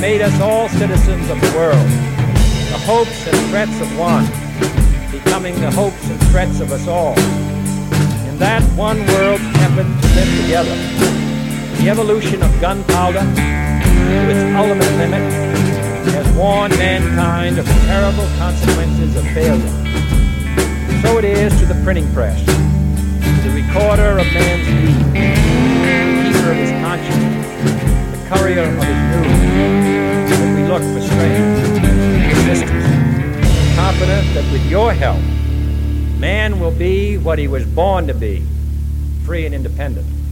made us all citizens of the world, the hopes and threats of one, becoming the hopes and threats of us all. In that one world's effort to live together, the evolution of gunpowder to its ultimate limit has warned mankind of the terrible consequences of failure. So it is to the printing press, the recorder of man's deeds, the keeper of his conscience, the courier of his news, that we look for strength and persistence, confident that with your help, man will be what he was born to be, free and independent.